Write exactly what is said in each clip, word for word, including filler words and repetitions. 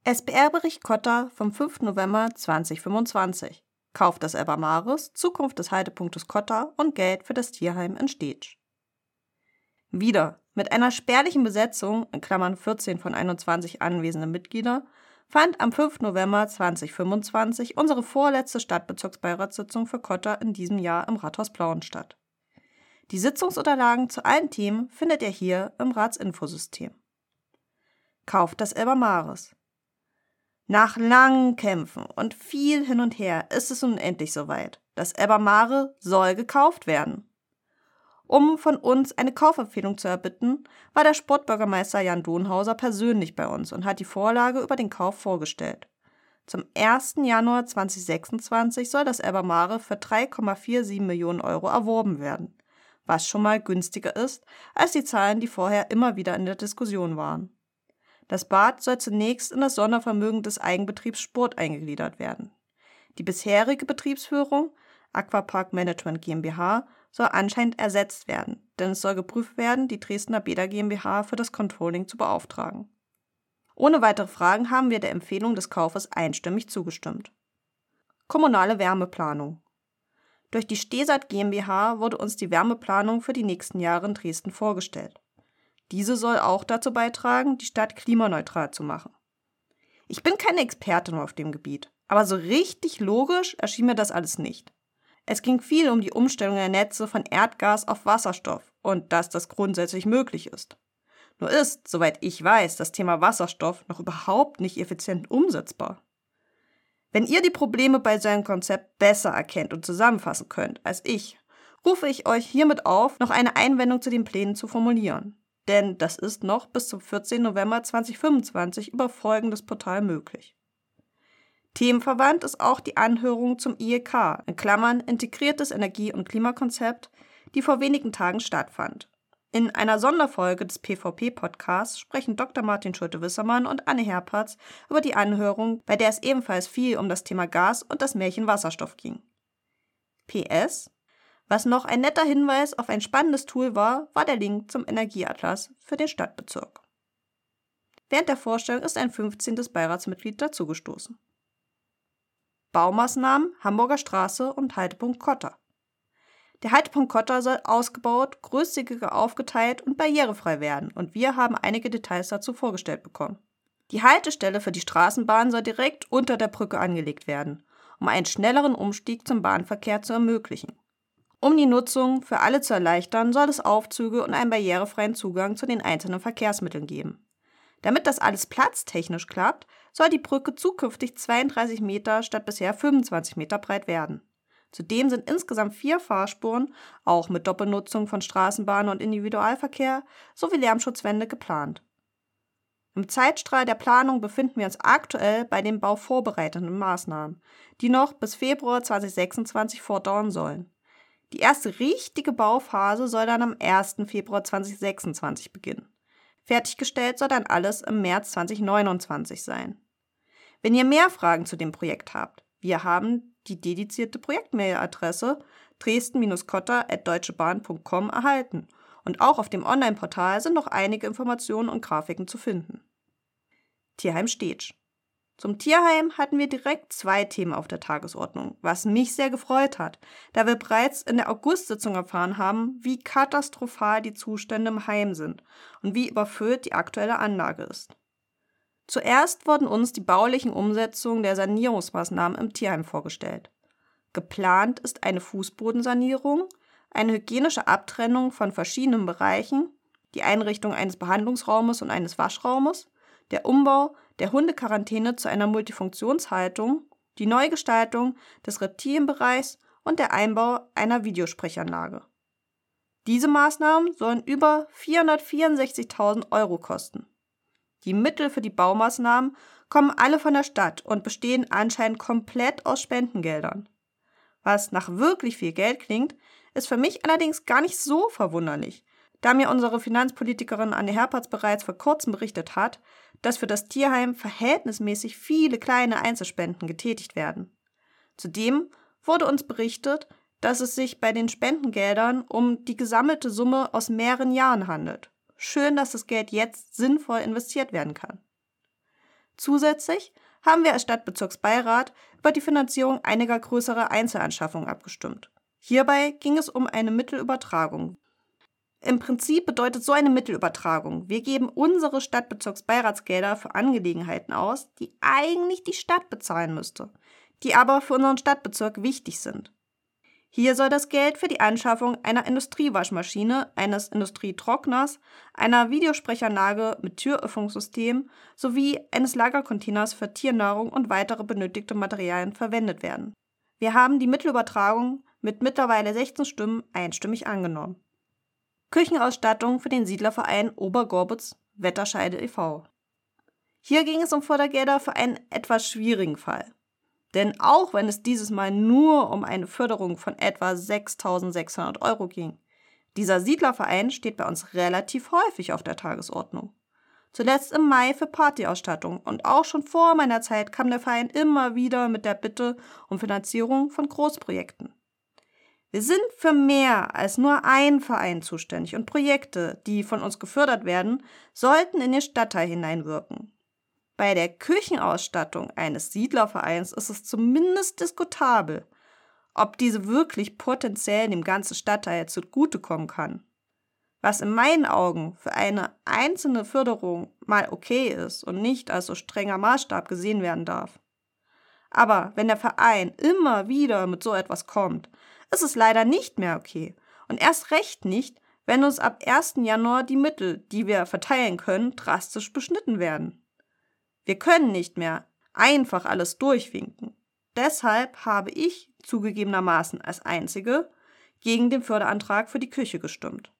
S B R-Bericht Kotter vom fünften November zweitausendfünfundzwanzig. Kauf des Elber Mares, Zukunft des Haltepunktes Kotter und Geld für das Tierheim in Steetsch. Wieder mit einer spärlichen Besetzung, in Klammern vierzehn von einundzwanzig anwesenden Mitglieder, fand am fünften November zweitausendfünfundzwanzig unsere vorletzte Stadtbezirksbeiratssitzung für Kotter in diesem Jahr im Rathaus Plauen statt. Die Sitzungsunterlagen zu allen Themen findet ihr hier im Ratsinfosystem. Kauf des Elber Mares. Nach langen Kämpfen und viel hin und her ist es nun endlich soweit. Das Elber Mare soll gekauft werden. Um von uns eine Kaufempfehlung zu erbitten, war der Sportbürgermeister Jan Donhauser persönlich bei uns und hat die Vorlage über den Kauf vorgestellt. Zum ersten Januar zweitausendsechsundzwanzig soll das Elber Mare für drei Komma siebenundvierzig Millionen Euro erworben werden, was schon mal günstiger ist als die Zahlen, die vorher immer wieder in der Diskussion waren. Das Bad soll zunächst in das Sondervermögen des Eigenbetriebs Sport eingegliedert werden. Die bisherige Betriebsführung, Aquapark Management GmbH, soll anscheinend ersetzt werden, denn es soll geprüft werden, die Dresdner Bäder GmbH für das Controlling zu beauftragen. Ohne weitere Fragen haben wir der Empfehlung des Kaufes einstimmig zugestimmt. Kommunale Wärmeplanung. Durch die Stesat GmbH wurde uns die Wärmeplanung für die nächsten Jahre in Dresden vorgestellt. Diese soll auch dazu beitragen, die Stadt klimaneutral zu machen. Ich bin keine Expertin auf dem Gebiet, aber so richtig logisch erschien mir das alles nicht. Es ging viel um die Umstellung der Netze von Erdgas auf Wasserstoff und dass das grundsätzlich möglich ist. Nur ist, soweit ich weiß, das Thema Wasserstoff noch überhaupt nicht effizient umsetzbar. Wenn ihr die Probleme bei so einem Konzept besser erkennt und zusammenfassen könnt als ich, rufe ich euch hiermit auf, noch eine Einwendung zu den Plänen zu formulieren. Denn das ist noch bis zum vierzehnten November zweitausendfünfundzwanzig über folgendes Portal möglich. Themenverwandt ist auch die Anhörung zum I E K, in Klammern Integriertes Energie- und Klimakonzept, die vor wenigen Tagen stattfand. In einer Sonderfolge des P V P-Podcasts sprechen Doktor Martin Schulte-Wissermann und Anne Herpertz über die Anhörung, bei der es ebenfalls viel um das Thema Gas und das Märchen Wasserstoff ging. P S Was noch ein netter Hinweis auf ein spannendes Tool war, war der Link zum Energieatlas für den Stadtbezirk. Während der Vorstellung ist ein fünfzehntes Beiratsmitglied dazugestoßen. Baumaßnahmen Hamburger Straße und Haltepunkt Kotter. Der Haltepunkt Kotter soll ausgebaut, großzügiger aufgeteilt und barrierefrei werden und wir haben einige Details dazu vorgestellt bekommen. Die Haltestelle für die Straßenbahn soll direkt unter der Brücke angelegt werden, um einen schnelleren Umstieg zum Bahnverkehr zu ermöglichen. Um die Nutzung für alle zu erleichtern, soll es Aufzüge und einen barrierefreien Zugang zu den einzelnen Verkehrsmitteln geben. Damit das alles platztechnisch klappt, soll die Brücke zukünftig zweiunddreißig Meter statt bisher fünfundzwanzig Meter breit werden. Zudem sind insgesamt vier Fahrspuren, auch mit Doppelnutzung von Straßenbahn und Individualverkehr, sowie Lärmschutzwände geplant. Im Zeitstrahl der Planung befinden wir uns aktuell bei den bauvorbereitenden Maßnahmen, die noch bis Februar zweitausendsechsundzwanzig fortdauern sollen. Die erste richtige Bauphase soll dann am ersten Februar zweitausendsechsundzwanzig beginnen. Fertiggestellt soll dann alles im März zweitausendneunundzwanzig sein. Wenn ihr mehr Fragen zu dem Projekt habt, wir haben die dedizierte Projektmailadresse dresden-kotter at deutschebahn punkt com erhalten und auch auf dem Online-Portal sind noch einige Informationen und Grafiken zu finden. Tierheim Steetsch. Zum Tierheim hatten wir direkt zwei Themen auf der Tagesordnung, was mich sehr gefreut hat, da wir bereits in der Augustsitzung erfahren haben, wie katastrophal die Zustände im Heim sind und wie überfüllt die aktuelle Anlage ist. Zuerst wurden uns die baulichen Umsetzungen der Sanierungsmaßnahmen im Tierheim vorgestellt. Geplant ist eine Fußbodensanierung, eine hygienische Abtrennung von verschiedenen Bereichen, die Einrichtung eines Behandlungsraumes und eines Waschraumes, der Umbau der Hundequarantäne zu einer Multifunktionshaltung, die Neugestaltung des Reptilienbereichs und der Einbau einer Videosprechanlage. Diese Maßnahmen sollen über vierhundertvierundsechzigtausend Euro kosten. Die Mittel für die Baumaßnahmen kommen alle von der Stadt und bestehen anscheinend komplett aus Spendengeldern. Was nach wirklich viel Geld klingt, ist für mich allerdings gar nicht so verwunderlich, da mir unsere Finanzpolitikerin Anne Herpertz bereits vor kurzem berichtet hat, dass für das Tierheim verhältnismäßig viele kleine Einzelspenden getätigt werden. Zudem wurde uns berichtet, dass es sich bei den Spendengeldern um die gesammelte Summe aus mehreren Jahren handelt. Schön, dass das Geld jetzt sinnvoll investiert werden kann. Zusätzlich haben wir als Stadtbezirksbeirat über die Finanzierung einiger größerer Einzelanschaffungen abgestimmt. Hierbei ging es um eine Mittelübertragung. Im Prinzip bedeutet so eine Mittelübertragung: Wir geben unsere Stadtbezirksbeiratsgelder für Angelegenheiten aus, die eigentlich die Stadt bezahlen müsste, die aber für unseren Stadtbezirk wichtig sind. Hier soll das Geld für die Anschaffung einer Industriewaschmaschine, eines Industrietrockners, einer Videosprechanlage mit Türöffnungssystem sowie eines Lagercontainers für Tiernahrung und weitere benötigte Materialien verwendet werden. Wir haben die Mittelübertragung mit mittlerweile sechzehn Stimmen einstimmig angenommen. Küchenausstattung für den Siedlerverein Obergorbitz Wetterscheide e V Hier ging es um Fördergelder für einen etwas schwierigen Fall. Denn auch wenn es dieses Mal nur um eine Förderung von etwa sechstausendsechshundert Euro ging, dieser Siedlerverein steht bei uns relativ häufig auf der Tagesordnung. Zuletzt im Mai für Partyausstattung und auch schon vor meiner Zeit kam der Verein immer wieder mit der Bitte um Finanzierung von Großprojekten. Wir sind für mehr als nur ein Verein zuständig und Projekte, die von uns gefördert werden, sollten in den Stadtteil hineinwirken. Bei der Küchenausstattung eines Siedlervereins ist es zumindest diskutabel, ob diese wirklich potenziell dem ganzen Stadtteil zugutekommen kann. Was in meinen Augen für eine einzelne Förderung mal okay ist und nicht als so strenger Maßstab gesehen werden darf. Aber wenn der Verein immer wieder mit so etwas kommt, ist es leider nicht mehr okay und erst recht nicht, wenn uns ab ersten Januar die Mittel, die wir verteilen können, drastisch beschnitten werden. Wir können nicht mehr einfach alles durchwinken. Deshalb habe ich zugegebenermaßen als Einzige gegen den Förderantrag für die Küche gestimmt.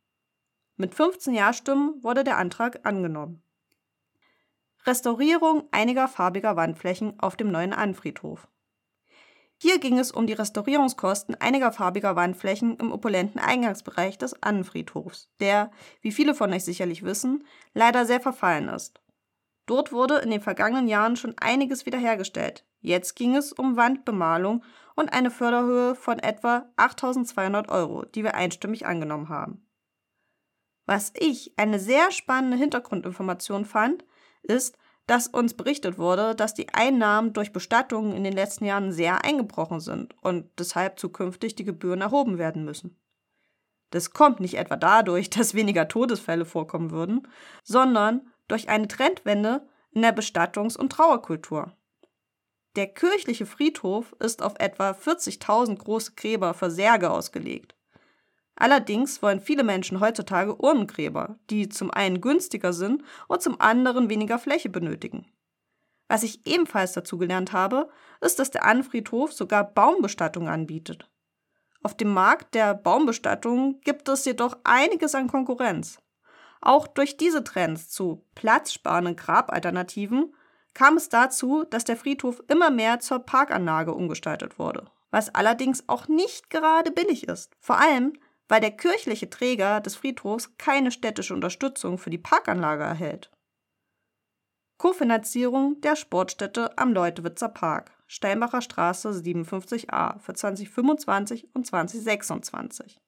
Mit fünfzehn Ja-Stimmen wurde der Antrag angenommen. Restaurierung einiger farbiger Wandflächen auf dem neuen Annenfriedhof. Hier ging es um die Restaurierungskosten einiger farbiger Wandflächen im opulenten Eingangsbereich des Annenfriedhofs, der, wie viele von euch sicherlich wissen, leider sehr verfallen ist. Dort wurde in den vergangenen Jahren schon einiges wiederhergestellt. Jetzt ging es um Wandbemalung und eine Förderhöhe von etwa achttausendzweihundert Euro, die wir einstimmig angenommen haben. Was ich eine sehr spannende Hintergrundinformation fand, ist, dass uns berichtet wurde, dass die Einnahmen durch Bestattungen in den letzten Jahren sehr eingebrochen sind und deshalb zukünftig die Gebühren erhoben werden müssen. Das kommt nicht etwa dadurch, dass weniger Todesfälle vorkommen würden, sondern durch eine Trendwende in der Bestattungs- und Trauerkultur. Der kirchliche Friedhof ist auf etwa vierzigtausend große Gräber für Särge ausgelegt. Allerdings wollen viele Menschen heutzutage Urnengräber, die zum einen günstiger sind und zum anderen weniger Fläche benötigen. Was ich ebenfalls dazu gelernt habe, ist, dass der Annenfriedhof sogar Baumbestattungen anbietet. Auf dem Markt der Baumbestattung gibt es jedoch einiges an Konkurrenz. Auch durch diese Trends zu platzsparenden Grabalternativen kam es dazu, dass der Friedhof immer mehr zur Parkanlage umgestaltet wurde, was allerdings auch nicht gerade billig ist. Vor allem, weil der kirchliche Träger des Friedhofs keine städtische Unterstützung für die Parkanlage erhält. Kofinanzierung der Sportstätte am Leutewitzer Park, Steinbacher Straße siebenundfünfzig a für zwanzig fünfundzwanzig und zwanzig sechsundzwanzig.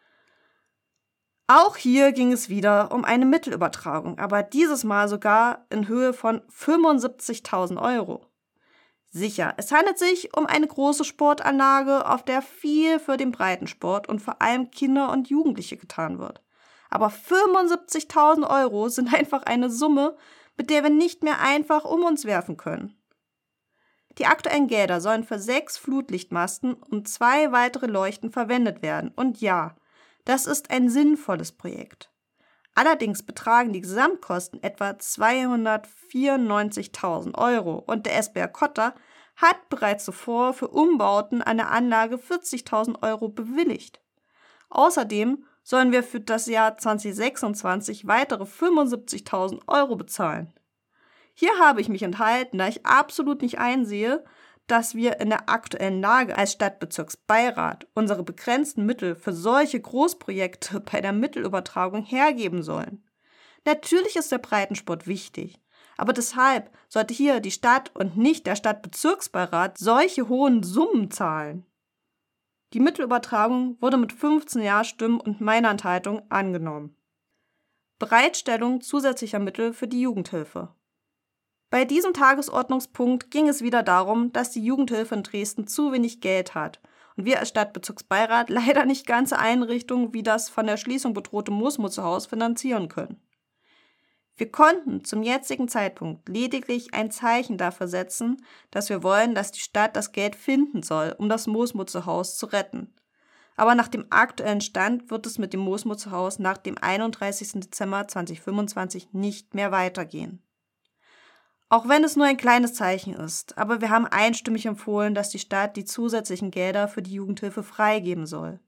Auch hier ging es wieder um eine Mittelübertragung, aber dieses Mal sogar in Höhe von fünfundsiebzigtausend Euro. Sicher, es handelt sich um eine große Sportanlage, auf der viel für den Breitensport und vor allem Kinder und Jugendliche getan wird. Aber fünfundsiebzigtausend Euro sind einfach eine Summe, mit der wir nicht mehr einfach um uns werfen können. Die aktuellen Gelder sollen für sechs Flutlichtmasten und zwei weitere Leuchten verwendet werden. Und ja, das ist ein sinnvolles Projekt. Allerdings betragen die Gesamtkosten etwa zweihundertvierundneunzigtausend Euro und der S B R Kotter hat bereits zuvor für Umbauten an der Anlage vierzigtausend Euro bewilligt. Außerdem sollen wir für das Jahr zwanzig sechsundzwanzig weitere fünfundsiebzigtausend Euro bezahlen. Hier habe ich mich enthalten, da ich absolut nicht einsehe, dass wir in der aktuellen Lage als Stadtbezirksbeirat unsere begrenzten Mittel für solche Großprojekte bei der Mittelübertragung hergeben sollen. Natürlich ist der Breitensport wichtig, aber deshalb sollte hier die Stadt und nicht der Stadtbezirksbeirat solche hohen Summen zahlen. Die Mittelübertragung wurde mit fünfzehn Ja-Stimmen und meiner Enthaltung angenommen. Bereitstellung zusätzlicher Mittel für die Jugendhilfe. Bei diesem Tagesordnungspunkt ging es wieder darum, dass die Jugendhilfe in Dresden zu wenig Geld hat und wir als Stadtbezirksbeirat leider nicht ganze Einrichtungen wie das von der Schließung bedrohte Moosmutterhaus finanzieren können. Wir konnten zum jetzigen Zeitpunkt lediglich ein Zeichen dafür setzen, dass wir wollen, dass die Stadt das Geld finden soll, um das Moosmutterhaus zu retten. Aber nach dem aktuellen Stand wird es mit dem Moosmutterhaus nach dem einunddreißigsten Dezember zweitausendfünfundzwanzig nicht mehr weitergehen. Auch wenn es nur ein kleines Zeichen ist, aber wir haben einstimmig empfohlen, dass die Stadt die zusätzlichen Gelder für die Jugendhilfe freigeben soll.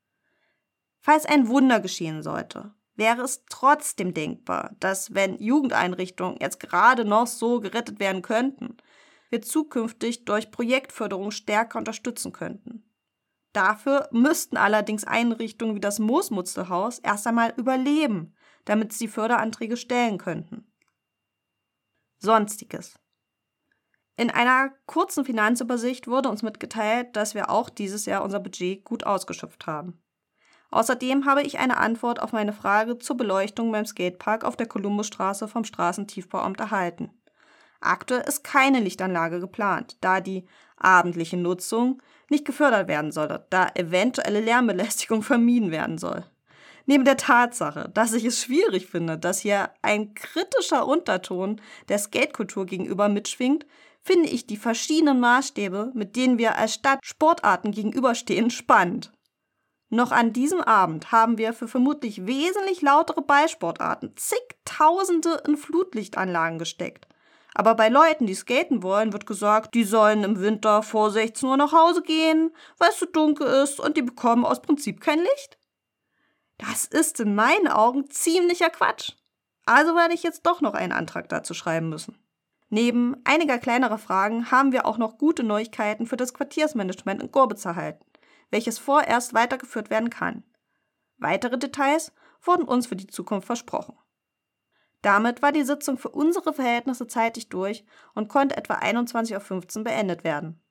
Falls ein Wunder geschehen sollte, wäre es trotzdem denkbar, dass, wenn Jugendeinrichtungen jetzt gerade noch so gerettet werden könnten, wir zukünftig durch Projektförderung stärker unterstützen könnten. Dafür müssten allerdings Einrichtungen wie das Moosmutterhaus erst einmal überleben, damit sie Förderanträge stellen könnten. Sonstiges. In einer kurzen Finanzübersicht wurde uns mitgeteilt, dass wir auch dieses Jahr unser Budget gut ausgeschöpft haben. Außerdem habe ich eine Antwort auf meine Frage zur Beleuchtung beim Skatepark auf der Kolumbusstraße vom Straßentiefbauamt erhalten. Aktuell ist keine Lichtanlage geplant, da die abendliche Nutzung nicht gefördert werden soll, da eventuelle Lärmbelästigung vermieden werden soll. Neben der Tatsache, dass ich es schwierig finde, dass hier ein kritischer Unterton der Skatekultur gegenüber mitschwingt, finde ich die verschiedenen Maßstäbe, mit denen wir als Stadt Sportarten gegenüberstehen, spannend. Noch an diesem Abend haben wir für vermutlich wesentlich lautere Ballsportarten zigtausende in Flutlichtanlagen gesteckt. Aber bei Leuten, die skaten wollen, wird gesagt, die sollen im Winter vor sechzehn Uhr nach Hause gehen, weil es so dunkel ist und die bekommen aus Prinzip kein Licht. Das ist in meinen Augen ziemlicher Quatsch. Also werde ich jetzt doch noch einen Antrag dazu schreiben müssen. Neben einiger kleinerer Fragen haben wir auch noch gute Neuigkeiten für das Quartiersmanagement in Gorbitz erhalten, welches vorerst weitergeführt werden kann. Weitere Details wurden uns für die Zukunft versprochen. Damit war die Sitzung für unsere Verhältnisse zeitig durch und konnte etwa einundzwanzig Uhr fünfzehn beendet werden.